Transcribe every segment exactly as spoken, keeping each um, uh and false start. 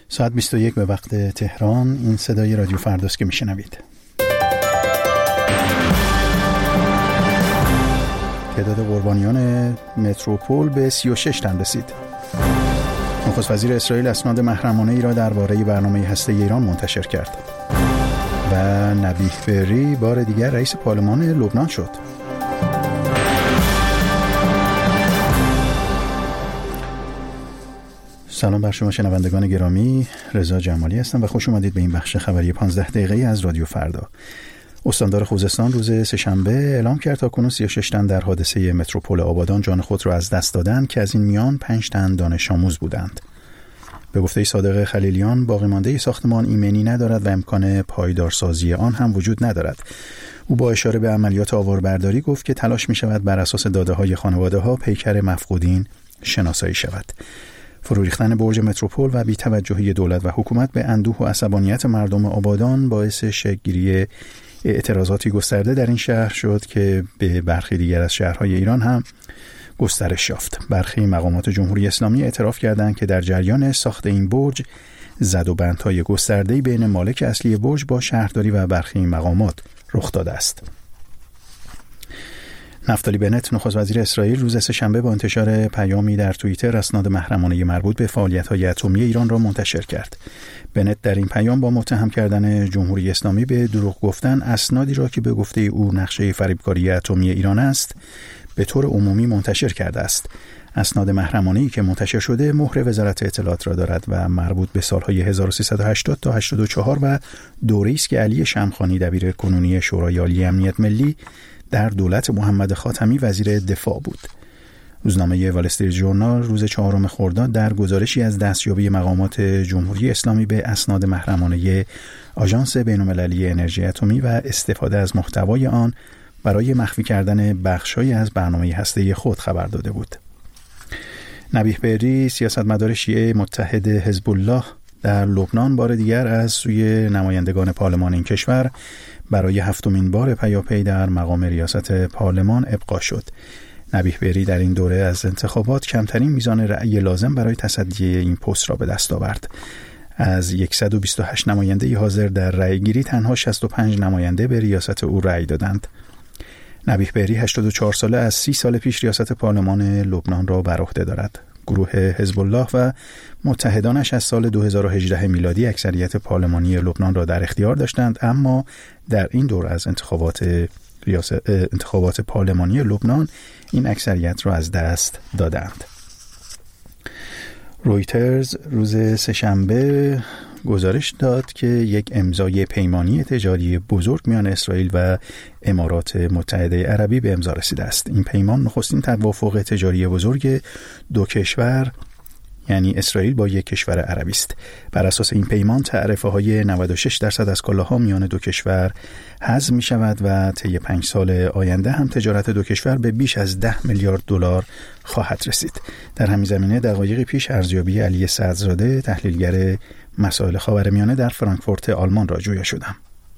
ساعت بیست و یک به وقت تهران. این صدای رادیو فرداست که میشنوید. تعداد قربانیان متروپول به سی و شش تن رسید. نخست وزیر اسرائیل اسناد محرمانه ای را درباره برنامه هسته ایران منتشر کرد و نبیه بری بار دیگر رئیس پارلمان لبنان شد. سلام بر شما شنوندگان گرامی، رضا جمالی هستم و خوش اومدید به این بخش خبری پانزده دقیقه‌ای از رادیو فردا. استاندار خوزستان روز سه‌شنبه اعلام کرد تاکنون سی و شش تن در حادثه متروپول آبادان جان خود را از دست دادند که از این میان پنج تن دانش آموز بودند. به گفته صادق خلیلیان، باقی مانده ساختمان ایمنی ندارد و امکان پایدارسازی آن هم وجود ندارد. او با اشاره به عملیات آواربرداری گفت که تلاش می شود بر اساس داده های خانواده ها پیکر مفقودین شناسایی شود. فرو ریختن برج متروپول و بی‌توجهی دولت و حکومت به اندوه و عصبانیت مردم آبادان باعث شکل‌گیری اعتراضاتی گسترده در این شهر شد که به برخی دیگر از شهرهای ایران هم گسترش یافت. برخی مقامات جمهوری اسلامی اعتراف کردند که در جریان ساخت این برج زد و بندهای گسترده‌ای بین مالک اصلی برج با شهرداری و برخی مقامات رخ داده است. نفتالی بنت نخست وزیر اسرائیل روز سه‌شنبه با انتشار پیامی در توییتر اسناد محرمانه مربوط به فعالیت‌های اتمی ایران را منتشر کرد. بنت در این پیام با متهم کردن جمهوری اسلامی به دروغ گفتن اسنادی را که به گفته او نقشه فریبکاری اتمی ایران است به طور عمومی منتشر کرده است. اسناد محرمانه‌ای که منتشر شده مهر وزارت اطلاعات را دارد و مربوط به سالهای هزار و سیصد و هشتاد تا هشتاد و چهار و دوره‌ای است که علی شمخانی دبیر کنونی شورای عالی امنیت ملی در دولت محمد خاتمی وزیر دفاع بود. روزنامه وال استریت ژورنال روز چهارم خرداد در گزارشی از دستیابی مقامات جمهوری اسلامی به اسناد محرمانه آژانس بین‌المللی انرژی اتمی و استفاده از محتوای آن برای مخفی کردن بخش‌هایی از برنامه هسته‌ای خود خبر داده بود. نبیه بری، سیاستمدار شیعه متحد حزب الله در لبنان، بار دیگر از سوی نمایندگان پارلمان این کشور برای هفتمین بار پیاپی در مقام ریاست پارلمان ابقا شد. نبیه بری در این دوره از انتخابات کمترین میزان رأی لازم برای تصدی این پست را به دست آورد. از صد و بیست و هشت نماینده حاضر در رأی گیری تنها شصت و پنج نماینده به ریاست او رأی دادند. نبیه بری هشتاد و چهار ساله از سی سال پیش ریاست پارلمان لبنان را بر عهده دارد. گروه حزب الله و متحدانش از سال دو هزار و هجده میلادی اکثریت پارلمانی لبنان را در اختیار داشتند، اما در این دور از انتخابات ریاست انتخابات پارلمانی لبنان این اکثریت را از دست دادند. رویترز روز سه‌شنبه گزارش داد که یک امضای پیمانی تجاری بزرگ میان اسرائیل و امارات متحده عربی به امضا رسیده است. این پیمان نخستین توافق تجاری بزرگ دو کشور یعنی اسرائیل با یک کشور عربی است. بر اساس این پیمان تعرفه های نود و شش درصد از کالاها میان دو کشور حذف می شود و طی پنج سال آینده هم تجارت دو کشور به بیش از ده میلیارد دلار خواهد رسید. در همین زمینه دقایقی پیش ارزیابی علی صدرزاده، تحلیلگر مسائل خاورمیانه در فرانکفورت آلمان را جویا شدم.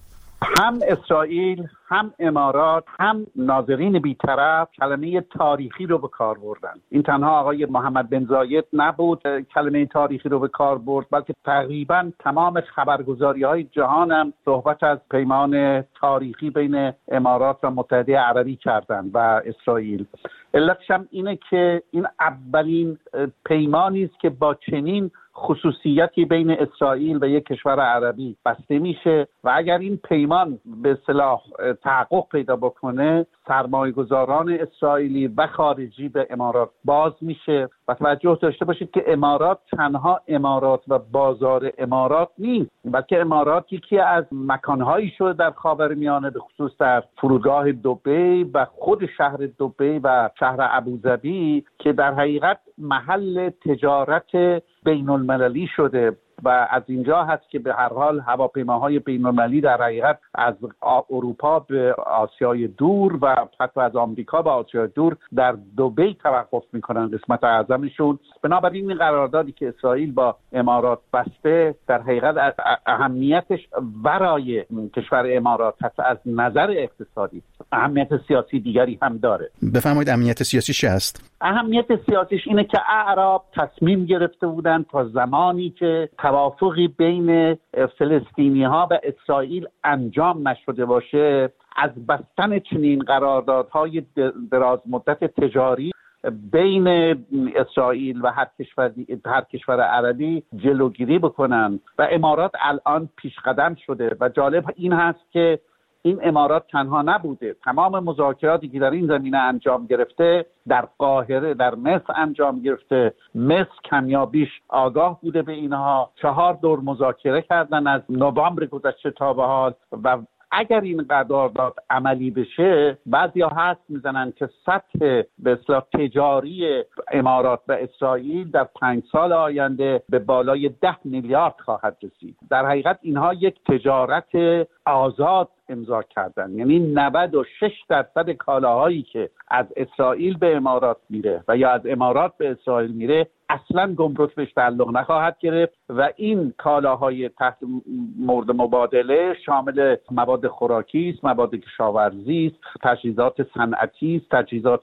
هم اسرائیل، هم امارات، هم ناظرین بی‌طرف کلمه تاریخی رو به کار بردن. این تنها آقای محمد بن زاید نبود کلمه تاریخی رو به کار برد، بلکه تقریبا تمام خبرگزاری‌های جهان هم صحبت از پیمان تاریخی بین امارات و متحده عربی کردند و اسرائیل. علتش هم اینه که این اولین پیمانی است که با چنین خصوصیتی بین اسرائیل و یک کشور عربی بسته میشه و اگر این پیمان به اصطلاح تحقق پیدا بکنه، سرمایه‌گذاران اسرائیلی و خارجی به امارات باز میشه. و توجه داشته باشید که امارات تنها امارات و بازار امارات نیست، بلکه امارات یکی از مکانهایی شده در خاورمیانه، به خصوص در فرودگاه دبی و خود شهر دبی و شهر ابوظبی که در حقیقت محل تجارت بین المللی شده و از اینجا هست که به هر حال هواپیماهای بین المللی در حقیقت از اروپا به آسیای دور و حتی از آمریکا به آسیای دور در دبی توقف میکنن، قسمت اعظمشون. بنابراین این قراردادی که اسرائیل با امارات بسته در حقیقت اهمیتش برای کشور امارات حتی از نظر اقتصادی اهمیت سیاسی دیگری هم داره. بفرمایید اهمیت سیاسی چه است؟ اهمیت سیاسیش اینه که اعراب تصمیم گرفته بودن تا زمانی که توافقی بین فلسطینی ها و اسرائیل انجام نشده باشه، از بستن چنین قراردادهای دراز مدت تجاری بین اسرائیل و هر کشور هر کشور عربی جلوگیری بکنن. و امارات الان پیش قدم شده و جالب این هست که این امارات تنها نبوده، تمام مذاکراتی که در این زمینه انجام گرفته در قاهره، در مصر انجام گرفته. مصر کمیابیش آگاه بوده به اینها، چهار دور مذاکره کردن از نوامبر گذشته تا به حال و اگر این قرارداد عملی بشه، بعضیا حدس میزنن که سطح به اصطلاح تجاری امارات و اسرائیل در پنج سال آینده به بالای ده میلیارد خواهد رسید. در حقیقت اینها یک تجارت آزاد امضا کردن، یعنی نود و شش درصد کالاهایی که از اسرائیل به امارات میره و یا از امارات به اسرائیل میره اصلا گمرک بهش تعلق نخواهد گرفت و این کالاهای تحت مورد مبادله شامل مواد خوراکی است، مواد کشاورزی است، تجهیزات صنعتی است، تجهیزات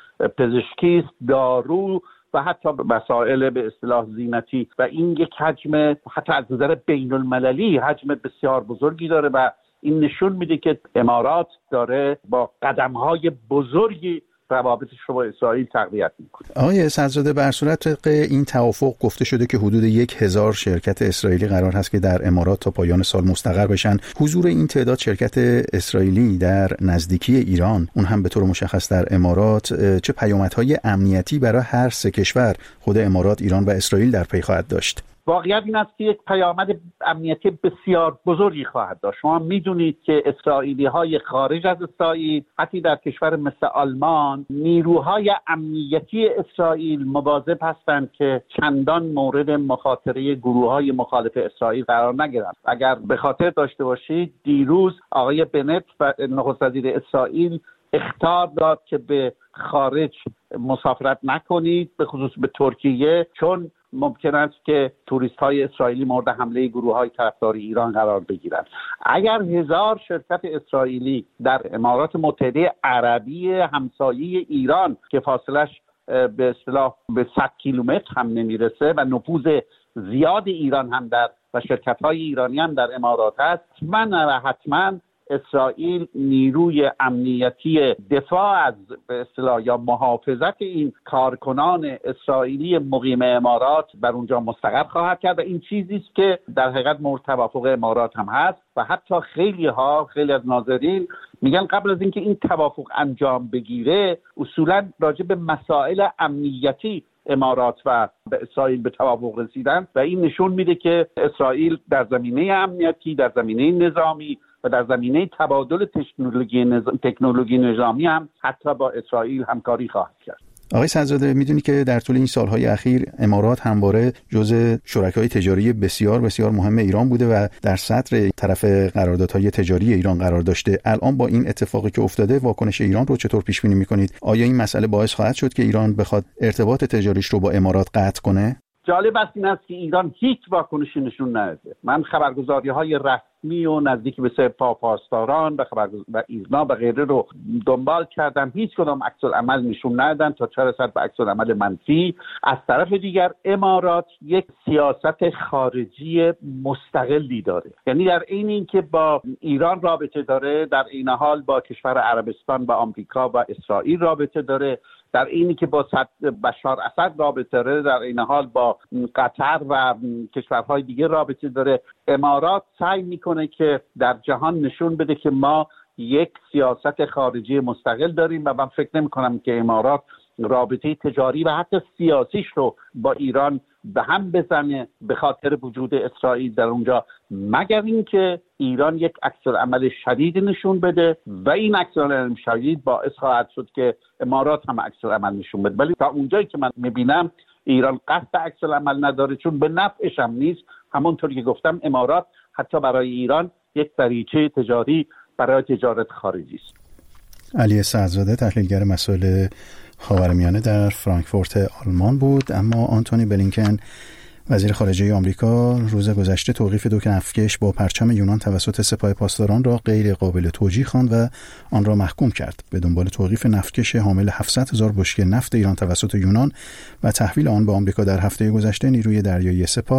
پزشکی است، دارو و حتی مسائل به اصطلاح زینتی و این یک حجم حتی از نظر بین المللی حجم بسیار بزرگی داره و این نشون میده که امارات داره با قدم‌های بزرگی روابطش رو با اسرائیل تقویت میکنه. آقای صدرزاده، بر صورت طبق این توافق گفته شده که حدود یک هزار شرکت اسرائیلی قرار هست که در امارات تا پایان سال مستقر بشن. حضور این تعداد شرکت اسرائیلی در نزدیکی ایران، اون هم به طور مشخص در امارات، چه پیامدهای امنیتی برای هر سه کشور، خود امارات، ایران و اسرائیل، در پی خواهد داشت؟ واقعیت این است که یک پیامد امنیتی بسیار بزرگی خواهد داشت. شما میدونید که اسرائیلی های خارج از اسرائیل، حتی در کشور مثل آلمان، نیروهای امنیتی اسرائیل مواظب هستند که چندان مورد مخاطره گروه های مخالف اسرائیل قرار نگیرند. اگر به خاطر داشته باشید، دیروز آقای بنت و نخست وزیر اسرائیل اخطار داد که به خارج مسافرت نکنید، به خصوص به ترکیه، چون ممکن است که توریست های اسرائیلی مورد حمله گروه های طرفدار ایران قرار بگیرند. اگر هزار شرکت اسرائیلی در امارات متحده عربی همسایه ایران که فاصلش به اصطلاح به صد کیلومتر هم نمیرسه و نفوذ زیاد ایران هم در و شرکت های ایرانی هم در امارات هست، حتما و حتما اسرائیل نیروی امنیتی دفاع از به اصطلاح یا محافظت این کارکنان اسرائیلی مقیم امارات بر اونجا مستقر خواهد کرد و این چیزی است که در حقیقت مورد توافق امارات هم هست و حتی خیلی ها خیلی از ناظرین میگن قبل از اینکه این توافق انجام بگیره اصولا راجع به مسائل امنیتی امارات و به اسرائیل به توافق رسیدن و این نشون میده که اسرائیل در زمینه امنیتی، در زمینه نظامی و در زمینه تبادل تکنولوژی نظام، تکنولوژی نظامی هم حتی با اسرائیل همکاری خواهد کرد. آقای صدرزاده، میدونی که در طول این سالهای اخیر امارات همواره جزء شرکای تجاری بسیار بسیار مهم ایران بوده و در صدر طرف قراردادهای تجاری ایران قرار داشته. الان با این اتفاقی که افتاده، واکنش ایران رو چطور پیش بینی میکنید؟ آیا این مسئله باعث خواهد شد که ایران بخواد ارتباط تجاریش رو با امارات قطع کنه؟ جالب است این است که ایران هیچ واکنشی نشون نداده. من خبرگزاری‌های رسمی و نزدیک به سپاه پاسداران و خبرگزار و ایزنا و غیره رو دنبال کردم، هیچ کدام عکس العمل نشون ندادن تا چه رسد به عکس العمل منفی. از طرف دیگر امارات یک سیاست خارجی مستقلی داره، یعنی در عین اینکه با ایران رابطه داره، در این حال با کشور عربستان و آمریکا و اسرائیل رابطه داره، در اینی که با بشار اسد رابطه داره، در این حال با قطر و کشورهای دیگه رابطه داره. امارات سعی میکنه که در جهان نشون بده که ما یک سیاست خارجی مستقل داریم و من فکر نمی کنم که امارات رابطه تجاری و حتی سیاسیش رو با ایران به هم بزنه به خاطر وجود اسرائیل در اونجا، مگر اینکه ایران یک عکس‌العمل شدید نشون بده و این عکس‌العمل شدید باعث خواهد شد که امارات هم عکس‌العمل نشون بده. ولی تا اونجایی که من میبینم ایران قصد عکس‌العمل نداره، چون به نفعش هم نیست. همونطوری که گفتم امارات حتی برای ایران یک دریچه تجاری برای تجارت خارجی است. علی صدرزاده، تحلیلگر مسائل خاورمیانه در فرانکفورت آلمان بود. اما آنتونی بلینکن، وزیر خارجه آمریکا، روز گذشته توقیف دو نفتکش با پرچم یونان توسط سپاه پاسداران را غیر قابل توجیه خواند و آن را محکوم کرد. به دنبال توقیف نفتکش حامل هفتصد هزار بشکه نفت ایران توسط یونان و تحویل آن به آمریکا در هفته گذشته، نیروی دریایی سپاه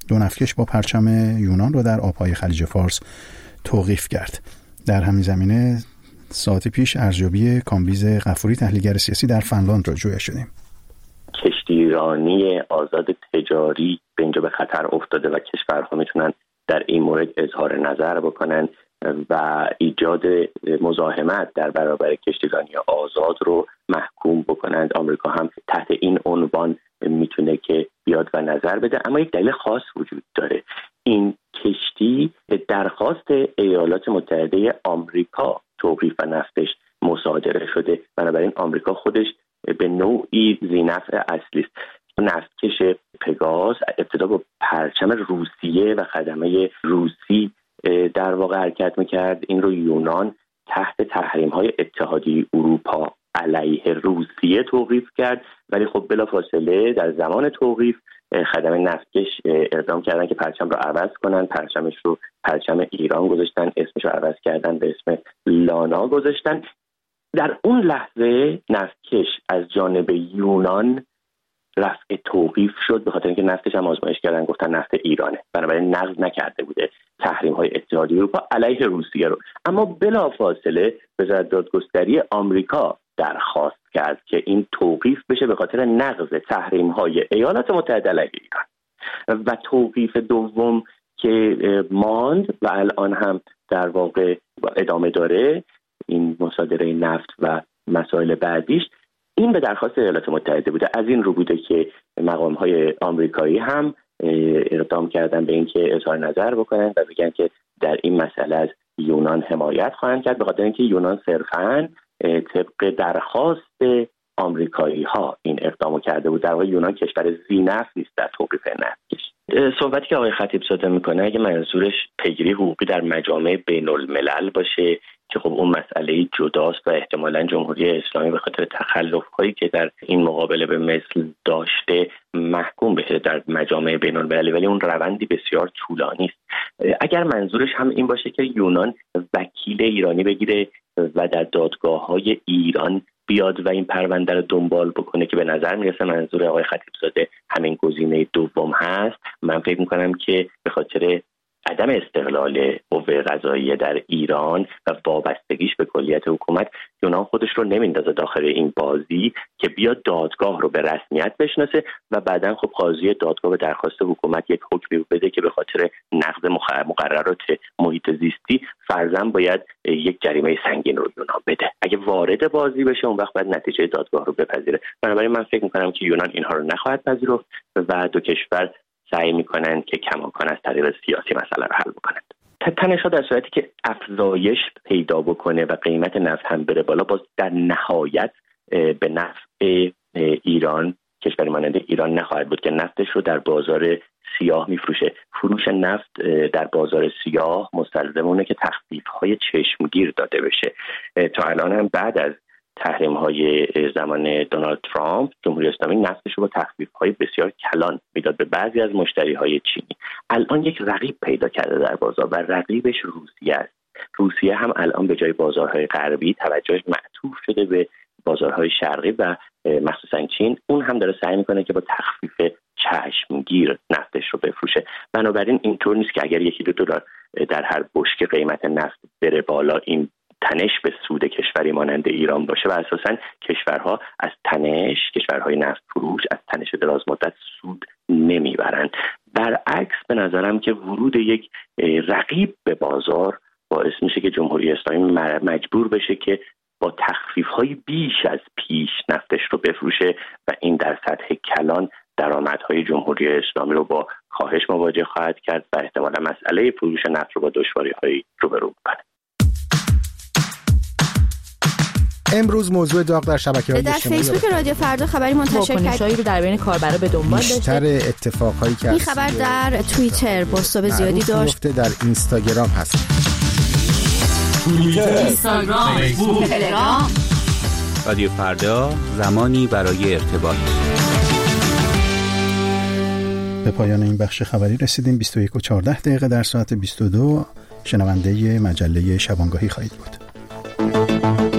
دو نفتکش با پرچم یونان رو در آبهای خلیج فارس توقیف کرد. در همین زمینه ساعت پیش ارزیابی کامبیز غفوری تحلیلگر سیاسی در فنلاند را جویا شدیم. کشتی ایرانی آزاد تجاری به اینجا به خطر افتاده و کشورها میتونن در این مورد اظهار نظر بکنن و ایجاد مزاحمت در برابر کشتیرانی آزاد رو محکوم بکنند. آمریکا هم تحت این عنوان میتونه که بیاد و نظر بده، اما یک دلیل خاص وجود داره. این کشتی درخواست ایالات متحده آمریکا توقیف نفتش مصادره شده، بنابراین آمریکا خودش به نوعی ذی‌نفع اصلی است. نفتکش پگاس ابتدا با پرچم روسیه و خدمه روسی در واقع حرکت میکرد. این رو یونان تحت تحریم‌های اتحادیه اروپا علیه روسیه توقیف کرد، ولی خب بلافاصله در زمان توقیف خدمه نفتکش اقدام کردن که پرچم رو عوض کنن. پرچمش رو پرچم ایران گذاشتن، اسمش رو عوض کردن به اسم لانا گذاشتن. در اون لحظه نفتکش از جانب یونان رفع توقیف شد، به خاطر اینکه نفتش هم آزمایش کردن گفتن نفت ایرانه، بنابراین نقض نکرده بوده تحریم‌های اتحادیه اروپا علیه روسیه رو. اما بلافاصله وزارت دادگستری آمریکا درخواست کرد که این توقیف بشه به خاطر نقض تحریم‌های ایالات متحده علیه ایران. و توقیف دوم که ماند و الان هم در واقع ادامه داره، این مصادره نفت و مسائل بعدیش، این به درخواست ایالات متحده بوده. از این رو بوده که مقام‌های آمریکایی هم اقدام کردن به اینکه اظهار نظر بکنن و بگن که در این مسئله از یونان حمایت خواهند کرد، به خاطر اینکه یونان صرفاً طبق درخواست آمریکایی‌ها این اقدامو کرده بود. در واقع یونان کشور ذی‌نفع نیست در توقیف نفتکش. صحبتی که آقای خطیب زاده میکنه اگه منظورش پیگیری حقوقی در مجامع بین الملل باشه که خب اون مسئله جداست و احتمالاً جمهوری اسلامی به خاطر تخلف‌هایی که در این مقابله به مثل داشته محکوم بشه در مجامع بین المللی، ولی اون روندی بسیار طولانی است. اگر منظورش هم این باشه که یونان وکیل ایرانی بگیره و در دادگاه‌های ایران بیاد و این پرونده رو دنبال بکنه که به نظر میرسه منظور آقای خطیب زاده همین گزینه دوم هست، من فکر میکنم که به خاطر عدم استقلال قوه قضاییه در ایران و وابستگیش به کلیت حکومت، یونان خودش رو نمیندازه داخل این بازی که بیاد دادگاه رو به رسمیت بشناسه و بعداً خب قاضی دادگاه به درخواست حکومت یک حکمی بده که به خاطر نقض مقررات محیط زیستی فرضاً باید یک جریمه سنگین رو یونان بده. اگه وارد بازی بشه اون وقت باید نتیجه دادگاه رو بپذیره. بنابراین من فکر می‌کنم که یونان اینها رو نخواهد پذیرفت و دو کشور سعی میکنند که کماکان از طریق سیاسی مسئله رو حل بکنند. تنش‌ها در صورتی که افزایش پیدا بکنه و قیمت نفت هم بره بالا، باز در نهایت به نفع ایران، کشوری مانند ایران نخواهد بود که نفتش رو در بازار سیاه میفروشه. فروش نفت در بازار سیاه مستلزمونه که تخفیف‌های چشمگیر داده بشه. تا الان هم بعد از تحریم‌های زمان دونالد ترامپ، جمهوری اسلامی نفتش رو با تخفیف‌های بسیار کلان میداد به بعضی از مشتری‌های چینی. الان یک رقیب پیدا کرده در بازار و رقیبش روسیه است. روسیه هم الان به جای بازارهای غربی توجهش معطوف شده به بازارهای شرقی و مخصوصا چین. اون هم داره سعی میکنه که با تخفیف چشمگیر نفتش رو بفروشه. بنابراین اینطور نیست که اگر یکی دو دلار در هر بشکه قیمت نفت بره بالا این تنش به سود کشوری مانند ایران باشه و اساساً کشورها از تنش، کشورهای نفت فروش از تنش دراز مدت سود نمیبرند. برعکس به نظرم که ورود یک رقیب به بازار باعث میشه که جمهوری اسلامی مجبور بشه که با تخفیف‌های بیش از پیش نفتش رو بفروشه و این در سطح کلان درآمدهای جمهوری اسلامی رو با کاهش مواجه خواهد کرد و احتمالاً مسئله فروش نفت رو با دشواری‌هایی روبرو می‌کنه. امروز موضوع داغ در شبکه‌های اجتماعی در فیسبوک رادیو فردا خبری منتشر کرد رو در بین کاربرا به دنبال داشته. بیشتر اتفاقایی که این خبر در توییتر بازتاب زیادی داشت. در اینستاگرام هست. توییتر، اینستاگرام، فیسبوک، تلگرام. رادیو فردا، زمانی برای ارتباط. به پایان این بخش خبری رسیدیم. بیست و یک و چهارده دقیقه در ساعت بیست و دو شنونده مجله شبانگاهی خواهید بود.